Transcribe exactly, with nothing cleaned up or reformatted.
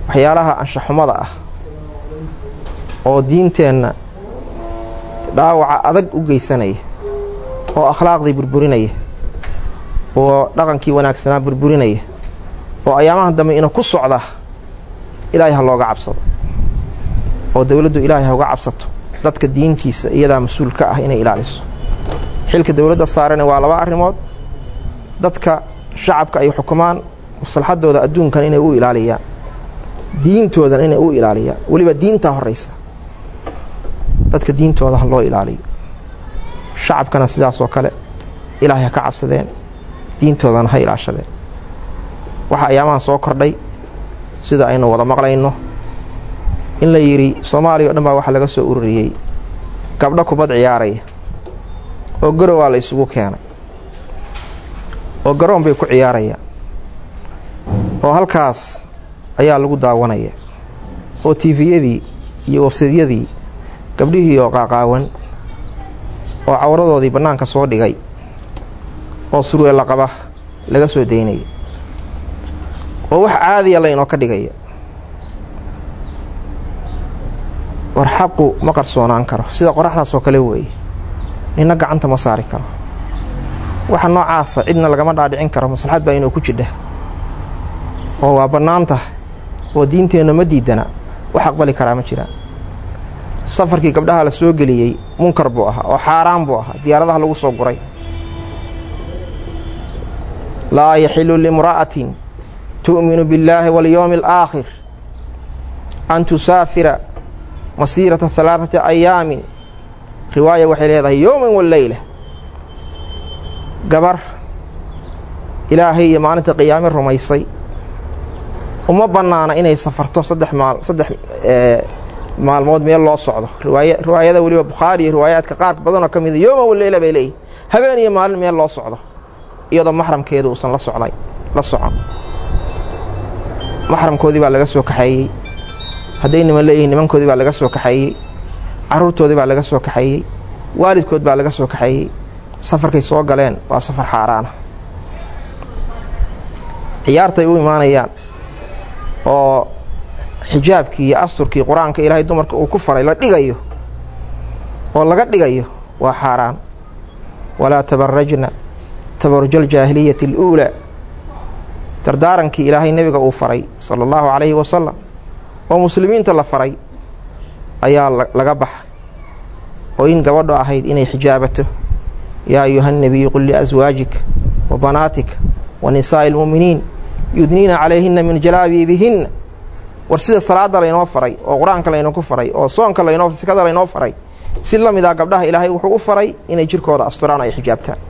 waxyaalaha anshaxumada ah oo diinteenna dhaawaca adag u geysanaya oo akhlaaqdii burburinaya oo dhaqankii wanaagsanaa burburinaya oo ayaamaha dambe inuu ku socda ilaahay ha looga cabsado oo dawladdu ilaahay ha uga cabsato dadka diintiisa iyadaa mas-uul ka ah inay ilaaliso xilka dawladda saarana waa laba arrimood dadka shacabka ay xukumaan maslaxadooda adduunkan inay u ilaaliyaan diintoodan inay u ilaaliyaan waliba diinta horeysa dadka diintooda ha loo ilaaliyo shacabkana sidaas oo kale ilaahay ha ka cabsadeen diintoodana ha ilaashadeen waxa ayaamahan soo kordhay sida aynu wada maqlayno in la yiri Soomaaliya oo dhan baa waxa laga soo ururiyay gabdho kubad ciyaaraya oo garow la isugu keenay oo garoon bay ku ciyaarayaan oo halkaas ayaa lagu daawanaya oo T V-yadii iyo website-yadii gabdhihii oo qaaqaawan oo cawradoodii banaanka soo dhigay oo surweel la qaba laga soo deynay oo wax caadi ah inoo ka dhigaya war xaqu ma qarsoonaan karo sida qoraxdaas oo kale weey nina gacanta ma saari karo waxa noocaas cidna lagama dhaadhicin karo maslaxad baa inuu ku jidha oo waa banaanta oo diinteena ma diidana wax aqbali kara ma jiraan safarkii gabdhaha la soo galiyay munkar buu ahaa oo xaraam buu ahaa diyaaradaha lagu soo guray la yahilu limra'atin tu'minu billahi wal yawmil aakhir an tusafira مسيرة ثلاثة أيام رواية وحيلة يوم والليلة قبر إلهي يمانة قيام الرميسي وما بنانا إني سفرته صدح مال صدح اه مال موت ميل الله صعده رواية رواية ذا ولي بخاري روايات كقارب بدنا كم يوم والليلة بيلي هبين يمال ميل الله صعده يضم محرم كيدو وصل الله صعلي الله صعد محرم كودي بقى لقى سوق حي haddayna ma leeyihiin nimankoodii baa laga soo kaxayay caruurtoodii baa laga soo kaxayay waalidkood baa laga soo kaxayay safarkay soo galeen waa safar xaaraan ah ciyaartay u imaanayaan oo xijaabkii iyo asturkii quraanka Ilaahay dumarka uu ku faray la dhigayo oo laga dhigayo waa xaaraan wala tabarrajna tabarrujal jaahiliyati al-ula tardaaranki Ilaahay nabiga uu faray sallallahu alayhi wa sallam oo muslimiinta la faray ayaa laga baxay oo in gabadho ahayd inay xijaabato yaa ayuha nabiy qul li azwaajik wa banaatik wa nisaa'il mu'miniin yudnina alayhinna min jalaabibihin war sida salaada la inoo faray oo quraanka la inoo ku faray oo soonka la inoo sikada la inoo faray si lamida gabdhaha Ilaahay wuxuu u faray inay jirkooda asturaan ay xijaabtaan